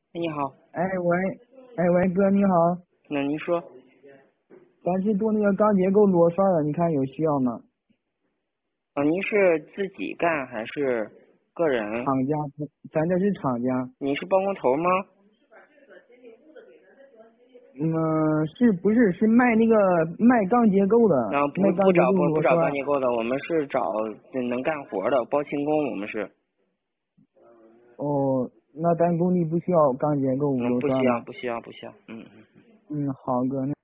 你好。 哎喂，哎喂，哥你好， 那您说。 咱是做那个钢结构螺栓的，你看有需要吗？ 您是自己干还是个人？ 厂家，咱这是厂家。 你是包工头吗？ 是不是卖那个卖钢结构的？ 然后卖钢结构不找钢螺栓。 结构的，我们是找能干活的包轻工，我们是。 哦，那咱工地不需要钢结构不需要， 螺栓吗？ 不需要，不需要。嗯。 好哥。